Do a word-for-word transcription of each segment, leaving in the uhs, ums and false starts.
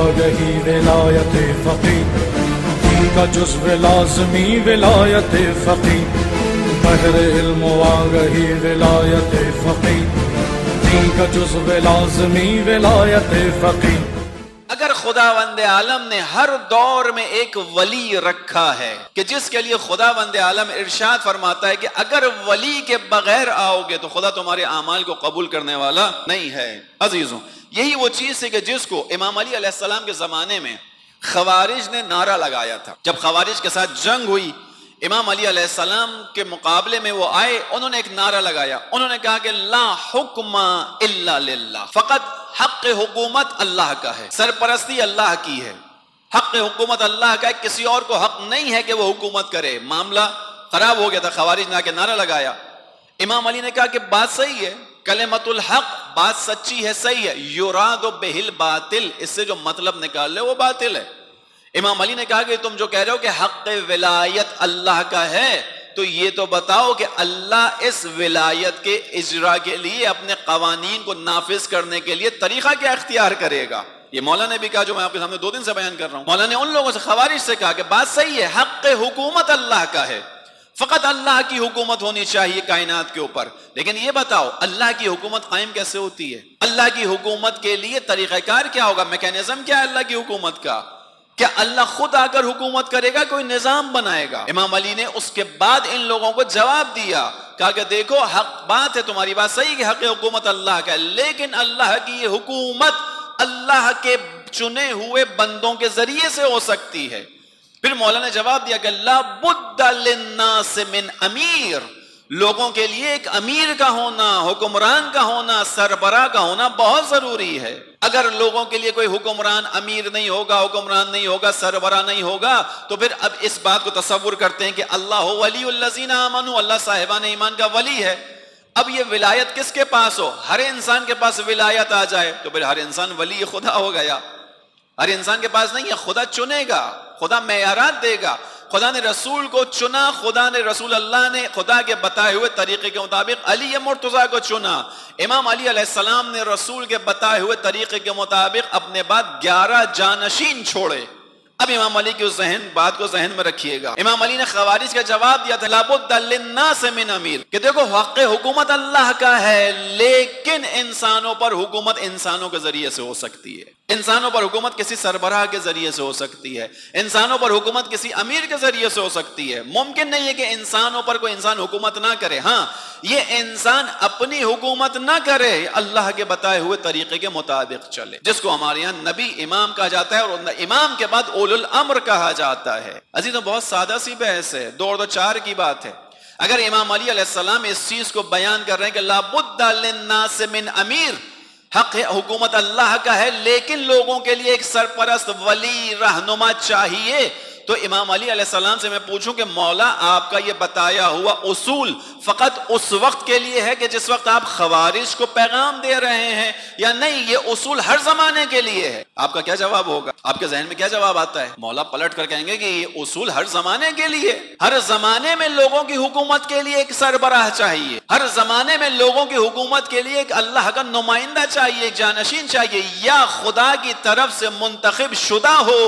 آگہی ولایت فقیر، دین کا جزو لازمی ولایت فقیر، بحر علم و آگہی ولایت فقیر، دین کا جزو لازمی ولایت فقیر۔ اگر خداوند عالم نے ہر دور میں ایک ولی رکھا ہے کہ جس کے لیے خداوند عالم ارشاد فرماتا ہے کہ اگر ولی کے بغیر آؤ گے تو خدا تمہارے اعمال کو قبول کرنے والا نہیں ہے۔ عزیزوں، یہی وہ چیز ہے کہ جس کو امام علی علیہ السلام کے زمانے میں خوارج نے نعرہ لگایا تھا۔ جب خوارج کے ساتھ جنگ ہوئی، امام علی علیہ السلام کے مقابلے میں وہ آئے، انہوں نے ایک نعرہ لگایا، انہوں نے کہا کہ لا حکم الا للہ، فقط حق حکومت اللہ کا ہے، سرپرستی اللہ کی ہے، حق حکومت اللہ کا ہے، کسی اور کو حق نہیں ہے کہ وہ حکومت کرے۔ معاملہ خراب ہو گیا تھا، خوارج نے آ کے نعرہ لگایا۔ امام علی نے کہا کہ بات صحیح ہے، کلمۃ الحق، بات سچی ہے، صحیح ہے، یراد بہ الباطل، اس سے جو مطلب نکال لے وہ باطل ہے۔ امام علی نے کہا کہ تم جو کہہ رہے ہو کہ حق ولایت اللہ کا ہے، تو یہ تو بتاؤ کہ اللہ اس ولایت کے اجرا کے لیے، اپنے قوانین کو نافذ کرنے کے لیے طریقہ کیا اختیار کرے گا؟ یہ مولا نے بھی کہا، جو میں آپ کے سامنے دو دن سے بیان کر رہا ہوں۔ مولا نے ان لوگوں سے، خوارج سے کہا کہ بات صحیح ہے، حق حکومت اللہ کا ہے، فقط اللہ کی حکومت ہونی چاہیے کائنات کے اوپر، لیکن یہ بتاؤ اللہ کی حکومت قائم کیسے ہوتی ہے؟ اللہ کی حکومت کے لیے طریقہ کار کیا ہوگا؟ میکینزم کیا ہے اللہ کی حکومت کا؟ کیا اللہ خود آ کر حکومت کرے گا، کوئی نظام بنائے گا؟ امام علی نے اس کے بعد ان لوگوں کو جواب دیا، کہا کہ دیکھو حق بات ہے، تمہاری بات صحیح کہ حق حکومت اللہ کا ہے، لیکن اللہ کی یہ حکومت اللہ کے چنے ہوئے بندوں کے ذریعے سے ہو سکتی ہے۔ پھر مولا نے جواب دیا کہ لا بد للناس من امیر، لوگوں کے لیے ایک امیر کا ہونا، حکمران کا ہونا، سربراہ کا ہونا بہت ضروری ہے۔ اگر لوگوں کے لیے کوئی حکمران امیر نہیں ہوگا، حکمران نہیں ہوگا، سربراہ نہیں ہوگا، تو پھر اب اس بات کو تصور کرتے ہیں کہ اللہ ولی الذین آمنوا، اللہ صاحبان ایمان کا ولی ہے۔ اب یہ ولایت کس کے پاس ہو؟ ہر انسان کے پاس ولایت آ جائے تو پھر ہر انسان ولی خدا ہو گیا۔ ہر انسان کے پاس نہیں ہے، خدا چنے گا، خدا معیارات دے گا۔ خدا نے رسول کو چنا، خدا نے رسول اللہ نے خدا کے بتائے ہوئے طریقے کے مطابق علی مرتضیٰ کو چنا۔ امام علی علیہ السلام نے رسول کے بتائے ہوئے طریقے کے مطابق اپنے بعد گیارہ جانشین چھوڑے۔ اب امام علی کی اس ذہن بات کو ذہن میں رکھیے گا۔ امام علی نے خوارج کا جواب دیا تھا لا بد للناس من امیر، کہ دیکھو حق حکومت اللہ کا ہے، لیکن انسانوں پر حکومت انسانوں کے ذریعے سے ہو سکتی ہے، انسانوں پر حکومت کسی سربراہ کے ذریعے سے ہو سکتی ہے، انسانوں پر حکومت کسی امیر کے ذریعے سے ہو سکتی ہے۔ ممکن نہیں ہے کہ انسانوں پر کوئی انسان حکومت نہ کرے، ہاں یہ انسان اپنی حکومت نہ کرے، اللہ کے بتائے ہوئے طریقے کے مطابق چلے، جس کو ہمارے یہاں نبی امام کہا جاتا ہے، اور امام کے بعد اولو الامر کہا جاتا ہے۔ عزیزوں، بہت سادہ سی بحث ہے، دو اور دو چار کی بات ہے۔ اگر امام علی علیہ السلام اس چیز کو بیان کر رہے ہیں کہ لا بد للناس من امیر، حق حکومت اللہ کا ہے لیکن لوگوں کے لیے ایک سرپرست، ولی، رہنما چاہیے، تو امام علی علیہ السلام سے میں پوچھوں کہ مولا آپ کا یہ بتایا ہوا اصول فقط اس وقت کے لیے ہے کہ جس وقت آپ خوارج کو پیغام دے رہے ہیں، یا نہیں یہ اصول ہر زمانے کے لیے ہے؟ آپ کا کیا جواب ہوگا؟ آپ کے ذہن میں کیا جواب آتا ہے؟ مولا پلٹ کر کہیں گے کہ یہ اصول ہر زمانے کے لیے، ہر زمانے میں لوگوں کی حکومت کے لیے ایک سربراہ چاہیے، ہر زمانے میں لوگوں کی حکومت کے لیے ایک اللہ کا نمائندہ چاہیے، ایک جانشین چاہیے، یا خدا کی طرف سے منتخب شدہ ہو،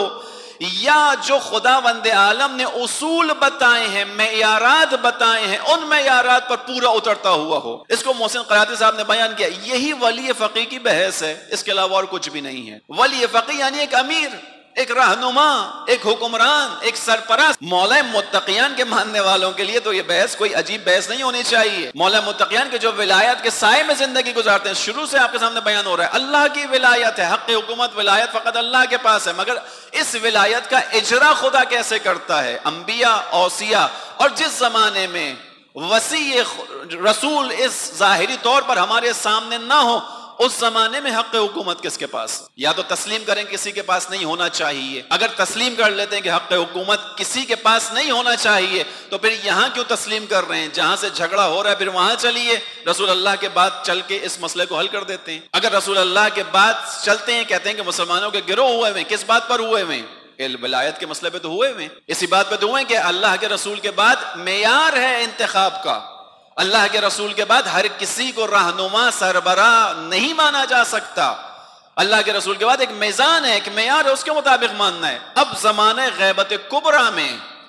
یا جو خداوند عالم نے اصول بتائے ہیں، معیارات بتائے ہیں، ان معیارات پر پورا اترتا ہوا ہو۔ اس کو محسن قرائطی صاحب نے بیان کیا، یہی ولی فقیہ کی بحث ہے، اس کے علاوہ اور کچھ بھی نہیں ہے۔ ولی فقیہ یعنی ایک امیر، ایک رہنما، ایک حکمران، ایک سرپرست۔ مولا متقیان کے ماننے والوں کے لیے تو یہ بحث کوئی عجیب بحث نہیں ہونی چاہیے۔ مولا متقیان کے جو ولایت کے سائے میں زندگی گزارتے ہیں، شروع سے آپ کے سامنے بیان ہو رہا ہے اللہ کی ولایت ہے، حق حکومت ولایت فقط اللہ کے پاس ہے، مگر اس ولایت کا اجرا خدا کیسے کرتا ہے؟ انبیاء، اوصیاء، اور جس زمانے میں وسیع رسول اس ظاہری طور پر ہمارے سامنے نہ ہو، اس زمانے میں حق حکومت کس کے پاس؟ یا تو تسلیم کریں کسی کے پاس نہیں ہونا چاہیے۔ اگر تسلیم کر لیتے ہیں کہ حق حکومت کسی کے پاس نہیں ہونا چاہیے، تو پھر یہاں کیوں تسلیم کر رہے ہیں؟ جہاں سے جھگڑا ہو رہا ہے پھر وہاں چلیے، رسول اللہ کے بعد چل کے اس مسئلے کو حل کر دیتے ہیں۔ اگر رسول اللہ کے بعد چلتے ہیں، کہتے ہیں کہ مسلمانوں کے گروہ ہوئے ہوئے، کس بات پر ہوئے ہوئے؟ ولایت کے مسئلے پہ تو ہوئے ہوئے، اسی بات پہ تو ہوئے کہ اللہ کے رسول کے بعد معیار ہے انتخاب کا، اللہ کے رسول کے بعد ہر کسی کو رہنما، سربراہ نہیں مانا جا سکتا۔ اللہ کے رسول کے بعد ایک میزان ہے، ایک معیار ہے، اس کے مطابق ماننا ہے۔ اب زمانہ غیبت کبریٰ میں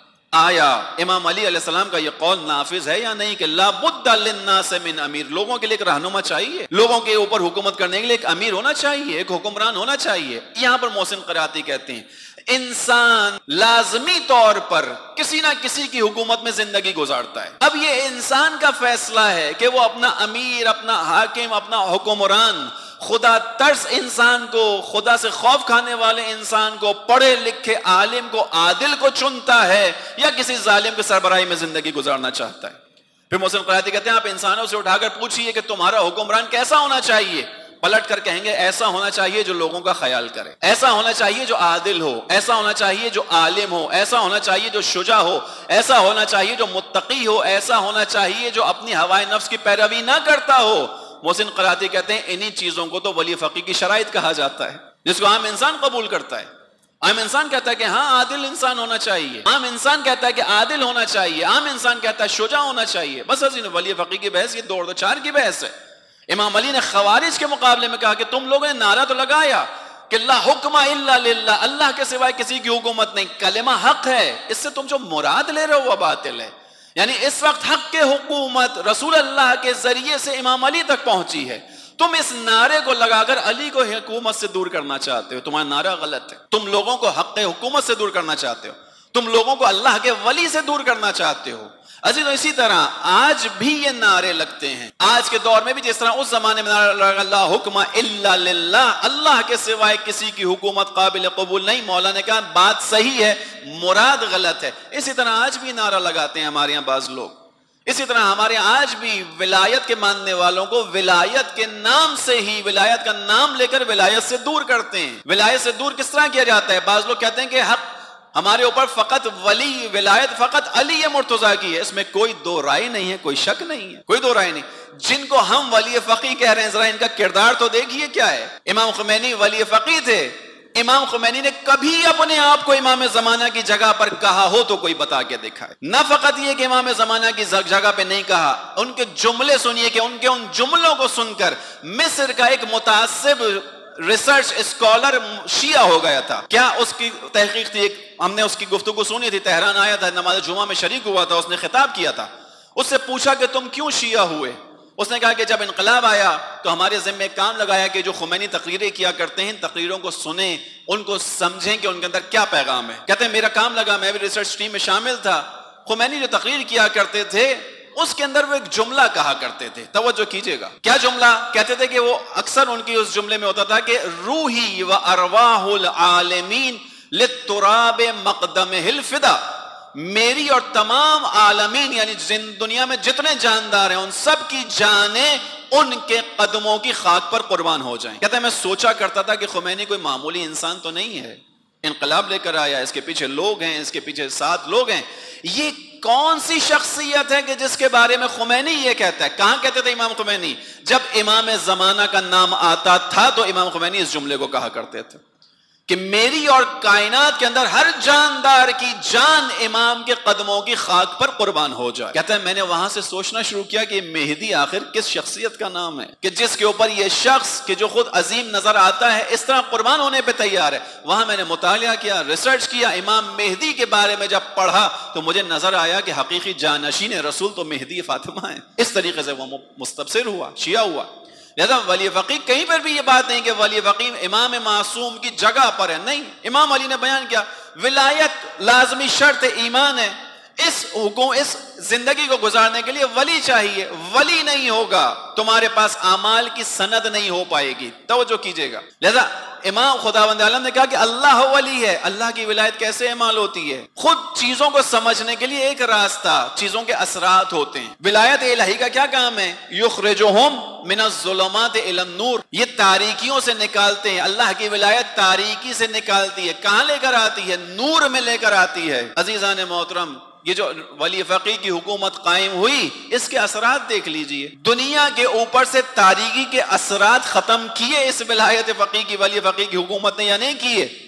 آیا امام علی علیہ السلام کا یہ قول نافذ ہے یا نہیں کہ لا بد للناس من امیر، لوگوں کے لیے ایک رہنما چاہیے، لوگوں کے اوپر حکومت کرنے کے لیے ایک امیر ہونا چاہیے، ایک حکمران ہونا چاہیے۔ یہاں پر محسن قراتی کہتے ہیں انسان لازمی طور پر کسی نہ کسی کی حکومت میں زندگی گزارتا ہے، اب یہ انسان کا فیصلہ ہے کہ وہ اپنا امیر، اپنا حاکم، اپنا حکمران، خدا ترس انسان کو، خدا سے خوف کھانے والے انسان کو، پڑھے لکھے عالم کو، عادل کو چنتا ہے یا کسی ظالم کے سربراہی میں زندگی گزارنا چاہتا ہے۔ پھر محسن قرائتی کہتے ہیں آپ انسانوں سے اٹھا کر پوچھئے کہ تمہارا حکمران کیسا ہونا چاہیے، پلٹ کر کہیں گے ایسا ہونا چاہیے جو لوگوں کا خیال کرے، ایسا ہونا چاہیے جو عادل ہو، ایسا ہونا چاہیے جو عالم ہو، ایسا ہونا چاہیے جو شجاع ہو، ایسا ہونا چاہیے جو متقی ہو، ایسا ہونا چاہیے جو اپنی ہوائے نفس کی پیروی نہ کرتا ہو۔ محسن قراتی کہتے ہیں انہی چیزوں کو تو ولی فقیہ کی شرائط کہا جاتا ہے، جس کو عام انسان قبول کرتا ہے۔ عام انسان کہتا ہے کہ ہاں عادل انسان ہونا چاہیے، عام انسان کہتا ہے کہ عادل ہونا چاہیے، عام انسان کہتا ہے شجاع ہونا چاہیے۔ بس حضرت ولی فقیہ کی بحث یہ دو اور چار کی بحث ہے۔ امام علی نے خوارج کے مقابلے میں کہا کہ تم لوگوں نے نعرہ تو لگایا کہ لا حکم الا للہ، اللہ کے سوائے کسی کی حکومت نہیں، کلمہ حق ہے، اس سے تم جو مراد لے رہے ہو وہ باطل ہے۔ یعنی اس وقت حق کے حکومت رسول اللہ کے ذریعے سے امام علی تک پہنچی ہے، تم اس نعرے کو لگا کر علی کو حکومت سے دور کرنا چاہتے ہو، تمہارا نعرہ غلط ہے، تم لوگوں کو حق حکومت سے دور کرنا چاہتے ہو، تم لوگوں کو اللہ کے ولی سے دور کرنا چاہتے ہو۔ عزیزو اسی طرح آج بھی یہ نعرے لگتے ہیں، آج کے دور میں بھی جس طرح اس زمانے میں نعرہ لگا لا حکم الا للہ، اللہ کے سوائے کسی کی حکومت قابل قبول نہیں، مولا نے کہا بات صحیح ہے، مراد غلط ہے۔ اسی طرح آج بھی نعرہ لگاتے ہیں ہمارے یہاں بعض لوگ، اسی طرح ہمارے یہاں آج بھی ولایت کے ماننے والوں کو ولایت کے نام سے ہی، ولایت کا نام لے کر ولایت سے دور کرتے ہیں۔ ولایت سے دور کس طرح کیا جاتا ہے؟ بعض لوگ کہتے ہیں کہ حق ہمارے اوپر فقط ولی ولایت فقط علی مرتضیٰ کی ہے، اس میں کوئی دو رائے نہیں ہے، کوئی شک نہیں ہے، کوئی دو رائے نہیں۔ جن کو ہم ولی فقیہ کہہ رہے ہیں ذرا ان کا کردار تو دیکھیے کیا ہے۔ امام خمینی ولی فقیہ تھے، امام خمینی نے کبھی اپنے آپ کو امام زمانہ کی جگہ پر کہا ہو تو کوئی بتا کے دکھائے۔ نہ فقط یہ کہ امام زمانہ کی جگہ پہ نہیں کہا، ان کے جملے سنیے کہ ان کے ان جملوں کو سن کر مصر کا ایک متعصب ریسرچ اسکالر شیعہ ہو گیا تھا۔ کیا اس کی تحقیق تھی؟ ایک ہم نے اس کی گفتگو سنی تھی، تہران آیا تھا، نماز جمعہ میں شریک ہوا تھا، اس نے خطاب کیا تھا، اس سے پوچھا کہ تم کیوں شیعہ ہوئے؟ اس نے کہا کہ جب انقلاب آیا تو ہمارے ذمہ کام لگایا کہ جو خمینی تقریریں کیا کرتے ہیں تقریروں کو سنیں، ان کو سمجھیں کہ ان کے اندر کیا پیغام ہے۔ کہتے ہیں میرا کام لگا، میں بھی ریسرچ ٹیم میں شامل تھا، خمینی جو تقریر کیا کرتے تھے اس کے اندر وہ ایک جملہ کہا کرتے تھے، توجہ کیجئے گا، کیا جملہ کہتے تھے کہ وہ اکثر ان کی اس جملے میں ہوتا تھا کہ روحی و ارواح العالمین للتراب مقدمہ الفدا، میری اور تمام عالمین یعنی دنیا میں جتنے جاندار ہیں ان سب کی جانیں ان کے قدموں کی خاک پر قربان ہو جائیں۔ کہتے ہیں میں سوچا کرتا تھا کہ خمینی کوئی معمولی انسان تو نہیں ہے، انقلاب لے کر آیا، اس کے پیچھے لوگ ہیں، اس کے پیچھے سات لوگ ہیں، یہ کون سی شخصیت ہے کہ جس کے بارے میں خمینی یہ کہتا ہے؟ کہاں کہتے تھے امام خمینی؟ جب امام زمانہ کا نام آتا تھا تو امام خمینی اس جملے کو کہا کرتے تھے کہ میری اور کائنات کے اندر ہر جاندار کی جان امام کے قدموں کی خاک پر قربان ہو جائے۔ کہتا ہے میں نے وہاں سے سوچنا شروع کیا کہ مہدی آخر کس شخصیت کا نام ہے کہ جس کے اوپر یہ شخص کہ جو خود عظیم نظر آتا ہے اس طرح قربان ہونے پہ تیار ہے۔ وہاں میں نے مطالعہ کیا، ریسرچ کیا، امام مہدی کے بارے میں جب پڑھا تو مجھے نظر آیا کہ حقیقی جانشین رسول تو مہدی فاطمہ ہے۔ اس طریقے سے وہ مستبصر ہوا، شیعہ ہوا۔ لہذا ولی فقیہ کہیں پر بھی یہ بات نہیں کہ ولی فقیہ امام معصوم کی جگہ پر ہے، نہیں، امام علی نے بیان کیا ولایت لازمی شرط ایمان ہے، اس حکم اس زندگی کو گزارنے کے لیے ولی چاہیے، ولی نہیں ہوگا تمہارے پاس اعمال کی سند نہیں ہو پائے گی، توجہ کیجئے گا۔ لہذا امام خداوند عالم نے کہا کہ اللہ ولی ہے، اللہ کی ولایت کیسے اعمال ہوتی ہے؟ خود چیزوں کو سمجھنے کے لیے ایک راستہ، چیزوں کے اثرات ہوتے ہیں۔ ولایت الہی کا کیا کام ہے؟ یخرجہم من الظلمات الی النور، یہ تاریکیوں سے نکالتے ہیں، اللہ کی ولایت تاریکی سے نکالتی ہے، کہاں لے کر آتی ہے؟ نور میں لے کر آتی ہے۔ عزیزان محترم، یہ جو ولی فقیہ کی حکومت قائم ہوئی اس کے اثرات دیکھ لیجئے، دنیا کے اوپر سے تاریکی کے اثرات ختم کیے اس ولایت فقیہ کی، ولی فقیہ کی حکومت نے یا نہیں کیے؟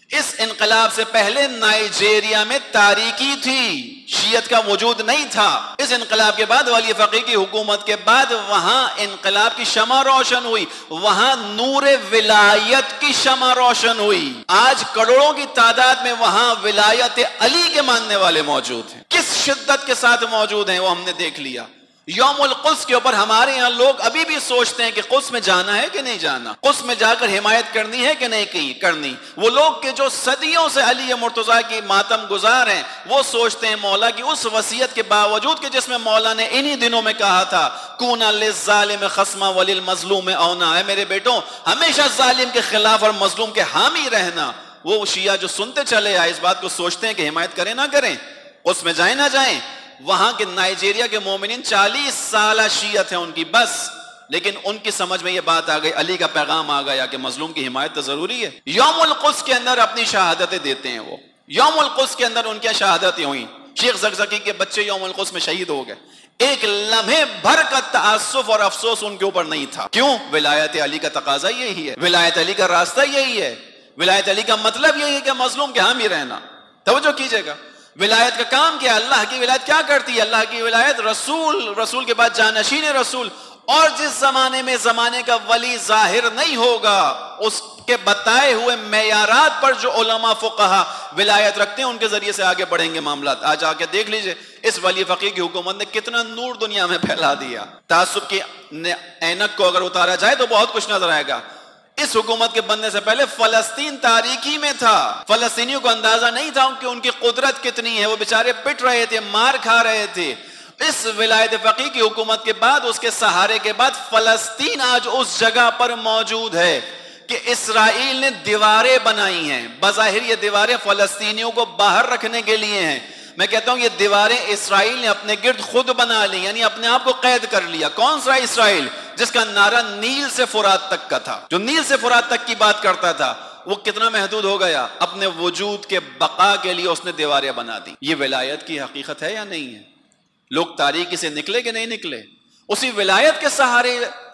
اس انقلاب سے پہلے نائجیریا میں تاریکی تھی، شیعت کا وجود نہیں تھا۔ اس انقلاب کے بعد ولی فقیہ کی حکومت کے بعد وہاں انقلاب کی شمع روشن ہوئی، وہاں نور ولایت کی شمع روشن ہوئی۔ آج کروڑوں کی تعداد میں وہاں ولایت علی کے ماننے والے موجود ہیں۔ کس شدت کے ساتھ موجود ہیں وہ ہم نے دیکھ لیا۔ یوم القدس کے اوپر ہمارے یہاں لوگ ابھی بھی سوچتے ہیں کہ قدس میں جانا ہے کہ نہیں جانا، قدس میں جا کر حمایت کرنی ہے کہ نہیں کرنی۔ وہ لوگ کہ جو صدیوں سے علی مرتضیٰ کی ماتم گزار ہیں، وہ سوچتے ہیں مولا کی اس وصیت کے باوجود کہ جس میں مولا نے انہی دنوں میں کہا تھا کونا للظالم خصما وللمظلوم اونا، ہے میرے بیٹوں ہمیشہ ظالم کے خلاف اور مظلوم کے حامی رہنا، وہ شیعہ جو سنتے چلے آئے اس بات کو سوچتے ہیں کہ حمایت کریں نہ کریں، قدس میں جائیں نہ جائیں۔ وہاں کے نائجیریا کے مومنین چالیس سالہ شیعت ہیں ان کی بس، لیکن ان کی سمجھ میں یہ بات آ گئی، علی کا پیغام آ گیا کہ مظلوم کی حمایت تو ضروری ہے۔ یوم القدس کے اندر اپنی شہادتیں دیتے ہیں وہ، یوم القدس کے اندر ان کی شہادتیں ہوئیں۔ شیخ زکزکی کے بچے یوم القدس میں شہید ہو گئے، ایک لمحے بھر کا تعصف اور افسوس ان کے اوپر نہیں تھا۔ کیوں؟ ولایت علی کا تقاضا یہی ہے، ولایت علی کا راستہ یہی ہے، ولایت علی کا مطلب یہی ہے کہ مظلوم کے حامی رہنا۔ توجہ کیجئے گا، ولایت کا کام کیا؟ اللہ کی ولایت کیا کرتی ہے؟ اللہ کی ولایت رسول، رسول کے بعد جانشین رسول، اور جس زمانے میں زمانے کا ولی ظاہر نہیں ہوگا اس کے بتائے ہوئے معیارات پر جو علماء فقہا ولایت رکھتے ہیں ان کے ذریعے سے آگے بڑھیں گے معاملات۔ آج آ کے دیکھ لیجئے اس ولی فقیہ کی حکومت نے کتنا نور دنیا میں پھیلا دیا۔ تعصب کی اینک کو اگر اتارا جائے تو بہت کچھ نظر آئے گا۔ اس حکومت کے بننے سے پہلے فلسطین تاریکی میں تھا، فلسطینیوں کو اندازہ نہیں تھا کہ ان کی قدرت کتنی ہے، وہ بیچارے پٹ رہے تھے، مار کھا رہے تھے۔ اس ولایت فقیہ کی حکومت کے بعد، اس کے سہارے کے بعد فلسطین آج اس جگہ پر موجود ہے کہ اسرائیل نے دیواریں بنائی ہیں۔ بظاہر یہ دیواریں فلسطینیوں کو باہر رکھنے کے لیے ہیں، میں کہتا ہوں یہ دیواریں اسرائیل نے اپنے گرد خود بنا لی، یعنی اپنے آپ کو قید کر لیا۔ کون سا اسرائیل؟ جس کا نعرہ نیل سے فرات تک کا تھا، جو نیل سے فرات تک کی بات کرتا تھا، وہ کتنا محدود ہو گیا، اپنے وجود کے بقا کے لیے اس نے دیواریں بنا دی۔ یہ ولایت کی حقیقت ہے یا نہیں ہے؟ لوگ تاریکی سے نکلے کہ نہیں نکلے؟ اسی ولایت کے سہارے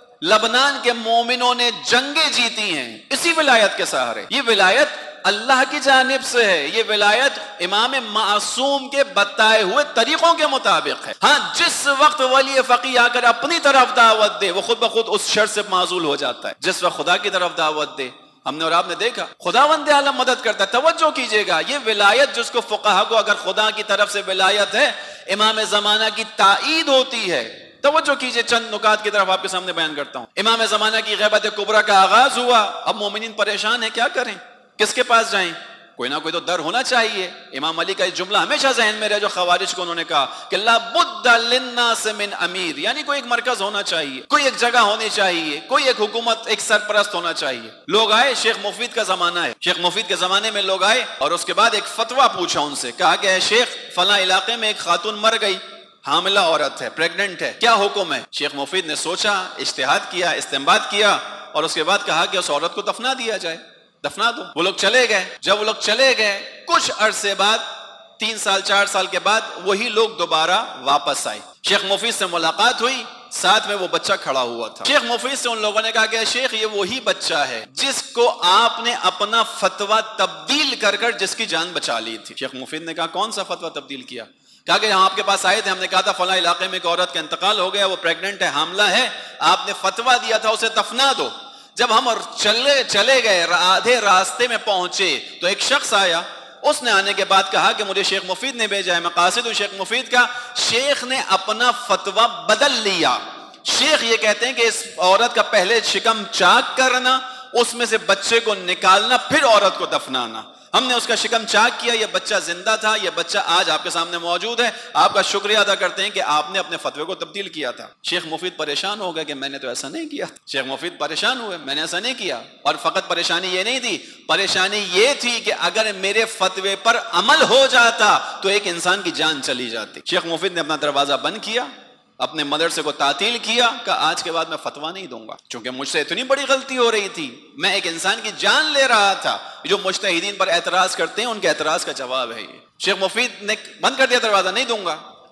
لبنان کے مومنوں نے جنگیں جیتی ہیں، اسی ولایت کے سہارے۔ یہ ولایت اللہ کی جانب سے ہے، یہ ولایت امام معصوم کے بتائے ہوئے طریقوں کے مطابق ہے۔ ہاں جس وقت ولی فقیہ آ کر اپنی طرف دعوت دے وہ خود بخود اس شر سے معزول ہو جاتا ہے۔ جس وقت خدا کی طرف دعوت دے، ہم نے اور آپ نے دیکھا خداوند عالم مدد کرتا ہے۔ توجہ کیجئے گا، یہ ولایت جس کو فقہا کو اگر خدا کی طرف سے ولایت ہے، امام زمانہ کی تائید ہوتی ہے۔ توجہ کیجئے، چند نکات کی طرف آپ کے سامنے بیان کرتا ہوں۔ امام زمانہ کی غیبت کبریٰ کا آغاز ہوا، اب مومنین پریشان ہیں، کیا کریں، کس کے پاس جائیں؟ کوئی نہ کوئی تو در ہونا چاہیے۔ امام علی کا ایک جملہ ہمیشہ ذہن میں رہے جو خوارج کو انہوں نے کہا کہ لا بد للناس من امیر، یعنی کوئی ایک مرکز ہونا چاہیے، کوئی ایک جگہ ہونی چاہیے، کوئی ایک حکومت، ایک سرپرست ہونا چاہیے۔ لوگ آئے، شیخ مفید کا زمانہ ہے، شیخ مفید کے زمانے میں لوگ آئے اور اس کے بعد ایک فتویٰ پوچھا ان سے، کہا کہ اے شیخ فلاں علاقے میں ایک خاتون مر گئی، حاملہ عورت ہے، پریگننٹ ہے، کیا حکم ہے؟ شیخ مفید نے سوچا، اجتہاد کیا، استنباط کیا اور اس کے بعد کہا کہ اس عورت کو دفنا دیا جائے، دفنا دو۔ وہ لوگ چلے گئے، جب وہ لوگ چلے گئے کچھ عرصے بعد، تین سال چار سال کے بعد وہی لوگ دوبارہ واپس آئے۔ شیخ مفید سے ملاقات ہوئی، ساتھ میں وہ بچہ کھڑا ہوا تھا۔ شیخ مفید سے ان لوگوں نے کہا کہ شیخ یہ وہی بچہ ہے جس کو آپ نے اپنا فتویٰ تبدیل کر کر جس کی جان بچا لی تھی۔ شیخ مفید نے کہا کون سا فتویٰ تبدیل کیا؟ کہا کہ ہم آپ کے پاس آئے تھے، ہم نے کہا تھا فلاں علاقے میں ایک عورت کا انتقال ہو گیا، وہ پریگننٹ ہے، حاملہ ہے، آپ نے فتویٰ دیا تھا اسے دفنا دو۔ جب ہم چلے چلے گئے، آدھے راستے میں پہنچے تو ایک شخص آیا، اس نے آنے کے بعد کہا کہ مجھے شیخ مفید نے بھیجا ہے، میں قاصد ہوں شیخ مفید کا۔ شیخ نے اپنا فتویٰ بدل لیا۔ شیخ یہ کہتے ہیں کہ اس عورت کا پہلے شکم چاک کرنا، اس میں سے بچے کو نکالنا، پھر عورت کو دفنانا۔ ہم نے اس کا شکم چاک کیا، یہ بچہ زندہ تھا، یہ بچہ آج آپ کے سامنے موجود ہے، آپ کا شکریہ ادا کرتے ہیں کہ آپ نے اپنے فتوے کو تبدیل کیا تھا۔ شیخ مفید پریشان ہو گئے کہ میں نے تو ایسا نہیں کیا۔ شیخ مفید پریشان ہوئے، میں نے ایسا نہیں کیا۔ اور فقط پریشانی یہ نہیں تھی، پریشانی یہ تھی کہ اگر میرے فتوے پر عمل ہو جاتا تو ایک انسان کی جان چلی جاتی۔ شیخ مفید نے اپنا دروازہ بند کیا، اپنے مدرسے کو تعطیل کیا، کہ آج کے بعد میں فتویٰ نہیں دوں گا، چونکہ مجھ سے اتنی بڑی غلطی ہو رہی تھی، میں ایک انسان کی جان لے رہا تھا۔ جو مجتہدین پر اعتراض کرتے ہیں ان کے اعتراض کا جواب ہے یہ۔ شیخ مفید نے بند کر دیا دروازہ، نہیں دوں گا۔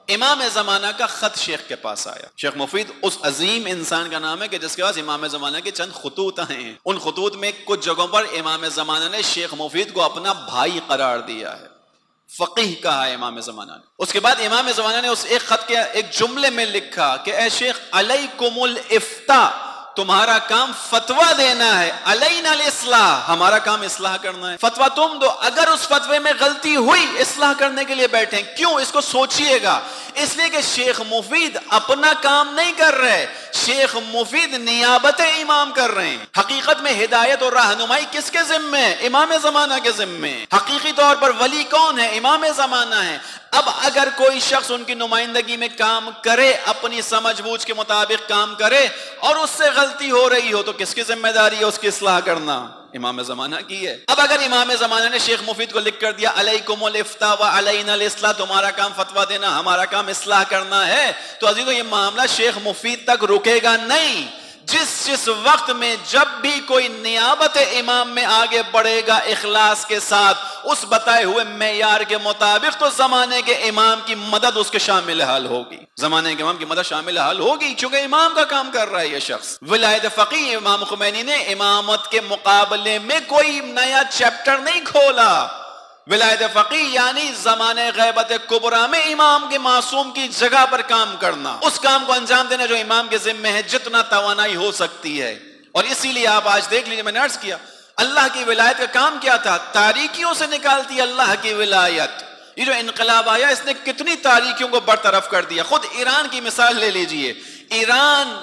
امام زمانہ کا خط شیخ کے پاس آیا. شیخ مفید اس عظیم انسان کا نام ہے کہ جس کے پاس امام زمانہ کے چند خطوط ہیں. ان خطوط میں کچھ جگہوں پر امام زمانہ نے شیخ مفید کو اپنا بھائی قرار دیا ہے, فقیہ کہا ہے امام زمانہ نے. اس کے بعد امام زمانہ نے اس ایک خط کے ایک جملے میں لکھا کہ اے شیخ علیکم الافتاء, تمہارا کام فتویٰ دینا ہے, علینا الاصلاح, ہمارا کام اصلاح کرنا ہے. فتویٰ تم دو, اگر اس فتوے میں غلطی ہوئی اصلاح کرنے کے لیے بیٹھیں. کیوں؟ اس کو سوچئے گا. اس لیے کہ شیخ مفید اپنا کام نہیں کر رہے, شیخ مفید نیابت امام کر رہے ہیں. حقیقت میں ہدایت اور رہنمائی کس کے ذمہ ہے؟ امام زمانہ کے ذمہ. حقیقی طور پر ولی کون ہے؟ امام زمانہ ہے. اب اگر کوئی شخص ان کی نمائندگی میں کام کرے, اپنی سمجھ بوجھ کے مطابق کام کرے اور اس سے غلطی ہو رہی ہو, تو کس کی ذمہ داری ہے اس کی اصلاح کرنا؟ امام زمانہ کی ہے. اب اگر امام زمانہ نے شیخ مفید کو لکھ کر دیا علیکم الافتاء و علینا الاصلاح, تمہارا کام فتویٰ دینا, ہمارا کام اصلاح کرنا ہے, تو عزیزو یہ معاملہ شیخ مفید تک رکے گا نہیں. جس جس وقت میں جب بھی کوئی نیابت امام میں آگے بڑھے گا اخلاص کے ساتھ, اس بتائے ہوئے معیار کے مطابق, تو زمانے کے امام کی مدد اس کے شامل حال ہوگی. زمانے کے امام کی مدد شامل حال ہوگی چونکہ امام کا کام کر رہا ہے یہ شخص. ولایت فقیہ امام خمینی نے امامت کے مقابلے میں کوئی نیا چیپٹر نہیں کھولا. ولایت فقیہ یعنی زمانہ غیبت کبریٰ میں امام کے معصوم کی جگہ پر کام کرنا, اس کام کو انجام دینا جو امام کے ذمہ ہے جتنا توانائی ہو سکتی ہے. اور اسی لیے آپ آج دیکھ لیجیے, میں نے عرض کیا اللہ کی ولایت کا کام کیا تھا؟ تاریکیوں سے نکالتی اللہ کی ولایت. یہ جو انقلاب آیا اس نے کتنی تاریکیوں کو برطرف کر دیا. خود ایران کی مثال لے لیجئے. ایران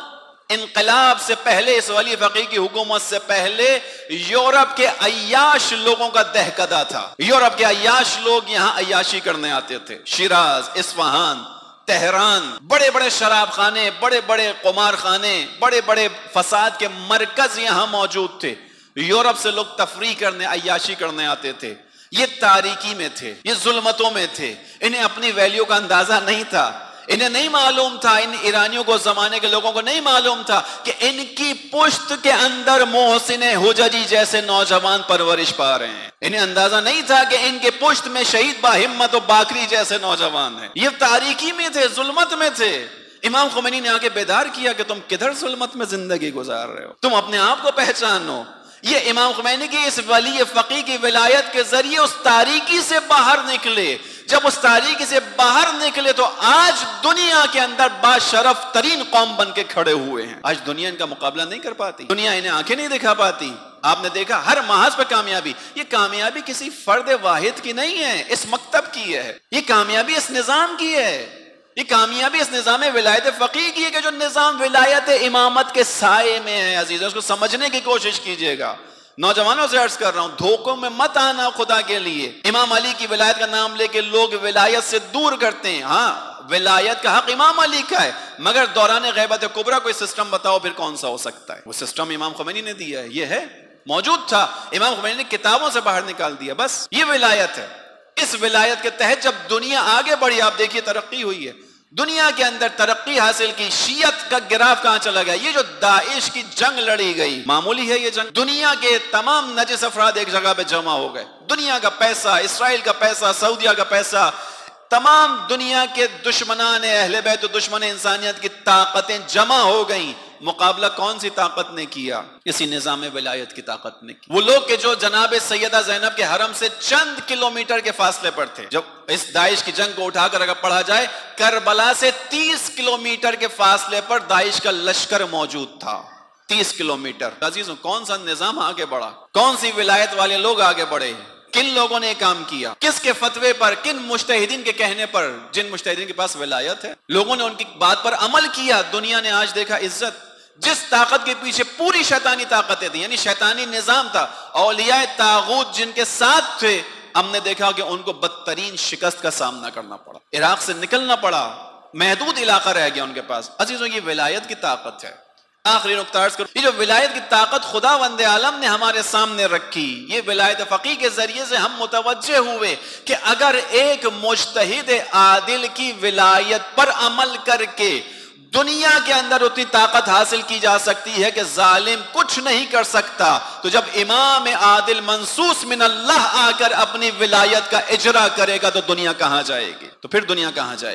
انقلاب سے پہلے, اس ولی فقیہ کی حکومت سے پہلے, یورپ کے عیاش لوگوں کا دہکدہ تھا. یورپ کے عیاش لوگ یہاں عیاشی کرنے آتے تھے. شیراز, اصفہان, تہران, بڑے بڑے شراب خانے, بڑے بڑے قمار خانے, بڑے بڑے فساد کے مرکز یہاں موجود تھے. یورپ سے لوگ تفریح کرنے, عیاشی کرنے آتے تھے. یہ تاریکی میں تھے, یہ ظلمتوں میں تھے. انہیں اپنی ویلیو کا اندازہ نہیں تھا. انہیں نہیں معلوم تھا, ان ایرانیوں کو, زمانے کے لوگوں کو نہیں معلوم تھا کہ ان کی پشت کے اندر محسن حججی جیسے نوجوان پرورش پا رہے ہیں. انہیں اندازہ نہیں تھا کہ ان کے پشت میں شہید با ہمت و باکری جیسے نوجوان ہیں. یہ تاریکی میں تھے, ظلمت میں تھے. امام خمینی نے آگے بیدار کیا کہ تم کدھر ظلمت میں زندگی گزار رہے ہو, تم اپنے آپ کو پہچانو. یہ امام خمینی کی اس ولی فقیہ کی ولایت کے ذریعے اس تاریکی سے باہر نکلے. جب اس تاریکی سے باہر نکلے تو آج دنیا کے اندر باشرف ترین قوم بن کے کھڑے ہوئے ہیں. آج دنیا ان کا مقابلہ نہیں کر پاتی, دنیا انہیں آنکھیں نہیں دکھا پاتی. آپ نے دیکھا ہر محاذ پہ کامیابی. یہ کامیابی کسی فرد واحد کی نہیں ہے, اس مکتب کی ہے. یہ کامیابی اس نظام کی ہے. یہ کامیابی اس نظام ولایت فقیہ کی ہے کہ جو نظام ولایت امامت کے سائے میں ہے. عزیزوں, اس کو سمجھنے کی کوشش کیجئے گا. نوجوانوں سے عرض کر رہا ہوں, دھوکوں میں مت آنا خدا کے لیے. امام علی کی ولایت کا نام لے کے لوگ ولایت سے دور کرتے ہیں. ہاں, ولایت کا حق امام علی کا ہے, مگر دوران غیبت کبریٰ کوئی سسٹم بتاؤ پھر کون سا ہو سکتا ہے؟ وہ سسٹم امام خمینی نے دیا ہے. یہ ہے, موجود تھا, امام خمینی نے کتابوں سے باہر نکال دیا. بس یہ ولایت ہے. اس ولایت کے تحت جب دنیا آگے بڑھی, آپ دیکھیے ترقی ہوئی ہے دنیا کے اندر, ترقی حاصل کی. شیعت کا گراف کہاں چلا گیا؟ یہ جو داعش کی جنگ لڑی گئی, معمولی ہے یہ جنگ؟ دنیا کے تمام نجس افراد ایک جگہ پہ جمع ہو گئے. دنیا کا پیسہ, اسرائیل کا پیسہ, سعودیہ کا پیسہ, تمام دنیا کے دشمنان اہل بیت و دشمن انسانیت کی طاقتیں جمع ہو گئیں. مقابلہ کون سی طاقت نے کیا؟ اسی نظام ولایت کی طاقت نے کی. وہ لوگ کہ جو جناب سیدہ زینب کے حرم سے چند کلومیٹر کے فاصلے پر تھے. جب اس داعش کی جنگ کو اٹھا کر اگر پڑھا جائے, کربلا سے تیس کلومیٹر کے فاصلے پر داعش کا لشکر موجود تھا. تیس کلومیٹر. عزیزوں, کون سا نظام آگے بڑھا؟ کون سی ولایت والے لوگ آگے بڑھے؟ کن لوگوں نے کام کیا؟ کس کے فتوے پر؟ کن مجتہدین کے کہنے پر, جن مجتہدین کے پاس ولایت ہے؟ لوگوں نے ان کی بات پر عمل کیا. دنیا نے آج دیکھا عزت. جس طاقت کے پیچھے پوری شیطانی طاقتیں تھیں, یعنی شیطانی نظام تھا, اولیاء طاغوت جن کے ساتھ تھے, ہم نے دیکھا کہ ان کو بدترین شکست کا سامنا کرنا پڑا. عراق سے نکلنا پڑا, محدود علاقہ رہ گیا ان کے پاس. عزیزوں, یہ ولایت کی طاقت ہے. آخری نقطہ عرض کرو, یہ جو ولایت کی طاقت خدا وند عالم نے ہمارے سامنے رکھی, یہ ولایت فقیہ کے ذریعے سے ہم متوجہ ہوئے کہ اگر ایک مجتہد عادل کی ولایت پر عمل کر کے دنیا کے اندر اتنی طاقت حاصل کی جا سکتی ہے کہ ظالم کچھ نہیں کر سکتا, تو جب امام عادل منصوص من اللہ آ کر اپنی ولایت کا اجرا کرے گا تو دنیا کہاں جائے گی؟ تو پھر دنیا کہاں جائے گی؟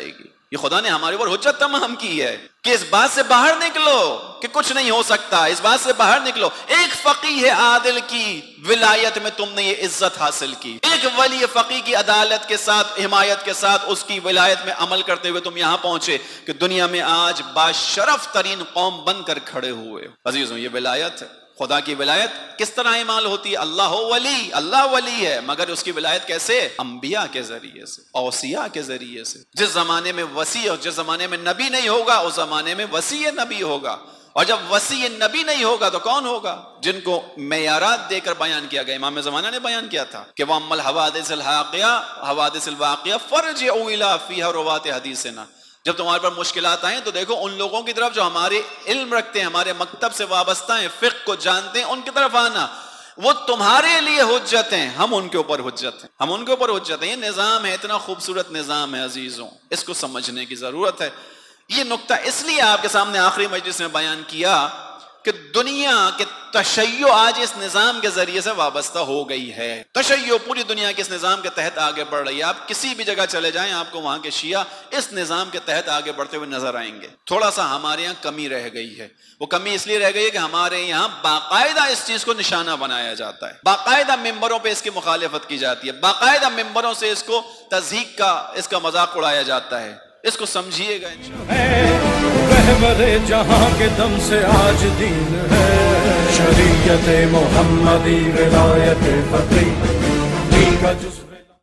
یہ خدا نے ہمارے اوپر حجت تمام کی ہے کہ اس بات سے باہر نکلو کہ کچھ نہیں ہو سکتا، اس بات سے باہر نکلو۔ ایک فقیہ عادل کی ولایت میں تم نے یہ عزت حاصل کی، ایک ولی فقیہ کی عدالت کے ساتھ، حمایت کے ساتھ، اس کی ولایت میں عمل کرتے ہوئے تم یہاں پہنچے کہ دنیا میں آج باشرف ترین قوم بن کر کھڑے ہوئے۔ عزیزوں، یہ ولایت ہے۔ خدا کی ولایت کس طرح اعمال ہوتی ہے؟ اللہ ولی، اللہ ولی ہے، مگر اس کی ولایت کیسے؟ انبیاء کے ذریعے سے، اوصیاء کے ذریعے سے۔ جس زمانے میں وصی اور جس زمانے میں نبی نہیں ہوگا، اس زمانے میں وصی نبی ہوگا، اور جب وصی نبی نہیں ہوگا تو کون ہوگا؟ جن کو معیارات دے کر بیان کیا گیا۔ امام زمانہ نے بیان کیا تھا کہ وَأَمَّا الْحَوَادِثُ الْحَاقِعَةُ حوادث الواقعہ فَارْجِعُوا إِلَىٰ فِيهَا رُوَاةِ حَدِيثِنَا۔ جب تمہارے پر مشکلات آئیں تو دیکھو ان لوگوں کی طرف جو ہمارے علم رکھتے ہیں، ہمارے مکتب سے وابستہ ہیں، فقہ کو جانتے ہیں، ان کی طرف آنا۔ وہ تمہارے لیے حجت ہیں، ہم ان کے اوپر حجت ہیں، ہم ان کے اوپر حجت ہیں۔ یہ نظام ہے، اتنا خوبصورت نظام ہے عزیزوں، اس کو سمجھنے کی ضرورت ہے۔ یہ نقطہ اس لیے آپ کے سامنے آخری مجلس میں بیان کیا کہ دنیا کے تشیع آج اس نظام کے ذریعے سے وابستہ ہو گئی ہے۔ تشیع پوری دنیا کے اس نظام کے تحت آگے بڑھ رہی ہے۔ آپ کسی بھی جگہ چلے جائیں، آپ کو وہاں کے شیعہ اس نظام کے تحت آگے بڑھتے ہوئے نظر آئیں گے۔ تھوڑا سا ہمارے یہاں کمی رہ گئی ہے۔ وہ کمی اس لیے رہ گئی ہے کہ ہمارے یہاں باقاعدہ اس چیز کو نشانہ بنایا جاتا ہے، باقاعدہ ممبروں پہ اس کی مخالفت کی جاتی ہے، باقاعدہ ممبروں سے اس کو تضحیک کا، اس کا مذاق اڑایا جاتا ہے۔ اس کو سمجھیے گا انشاءاللہ۔ رہبر جہاں کے دم سے آج دین ہے، شریعت محمدی ولایت فقیہ کا جز